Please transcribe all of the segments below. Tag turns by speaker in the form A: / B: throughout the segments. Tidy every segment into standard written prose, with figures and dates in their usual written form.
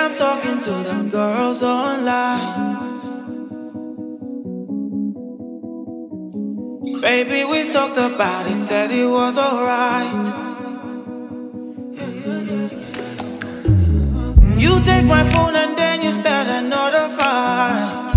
A: I'm talking to them girls online. Baby, we talked about it, said it was alright. You take my phone and then you start another fight.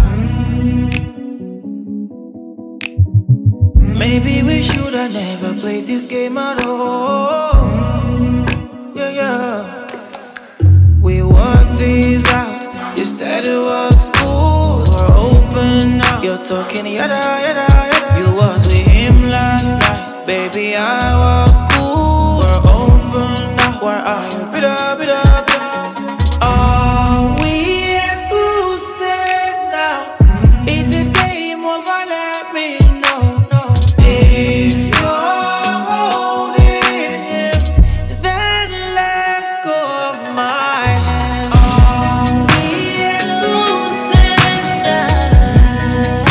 A: Maybe we should have never played this game at all. Yeah, yeah. We worked these out. You said it was cool, we're open now. You're talking yada yada yada. You was with him last night. Baby, I was cool, we're open now. Where are you? Bida, bida, bida. Are we exclusive now? Is it game over? Let me know. If you're holding him, then let go of my hand. Are we exclusive now?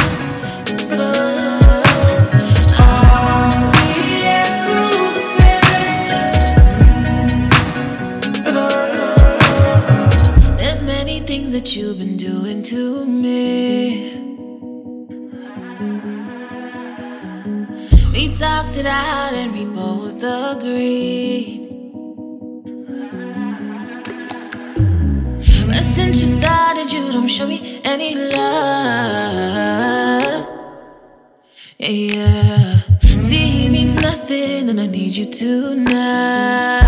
A: Are we exclusive?
B: There's many things that you've been doing to me. We talked it out and we both agreed. But since you started, you don't show me any love. Yeah. See, he needs nothing and I need you tonight.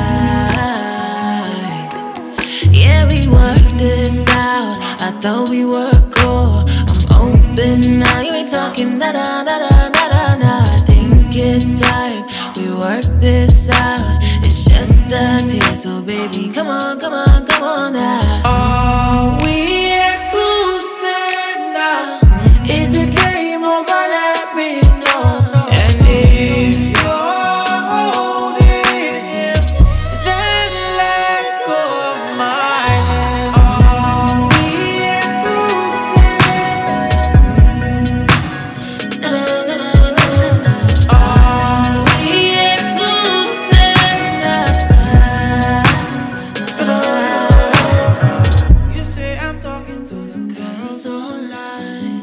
B: Yeah, we worked this out. I thought we were cool. I'm open now. You ain't talking nada, nada, nada, nada. I think it's time we work this out. It's just us here, so baby, come on, come on, come on now.
A: Are we exclusive now? Is it game over? Let me know. And if you're holding him, then let go of my hand. Are we exclusive? Are we exclusive now? You say I'm talking to the girls online.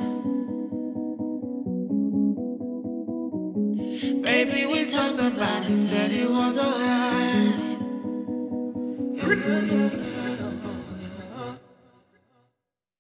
A: Baby, we talked about it, said it was alright.